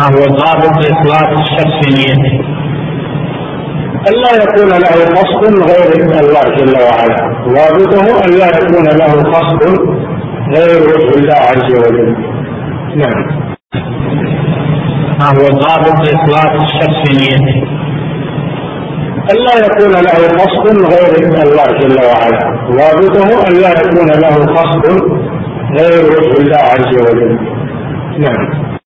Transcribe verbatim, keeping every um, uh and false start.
ما هو ضابط إخلاص الشخص نيته؟ ألا يكون له قصد غير الله جل وعلا، ضابطه ألا يكون له قصد غير وجه الله عز وجل. نعم. ما هو ضابط إخلاص الشخص نيته؟ ألا يكون له قصد غير الله جل وعلا، ضابطه ألا يكون له قصد غير وجه الله عز وجل. نعم.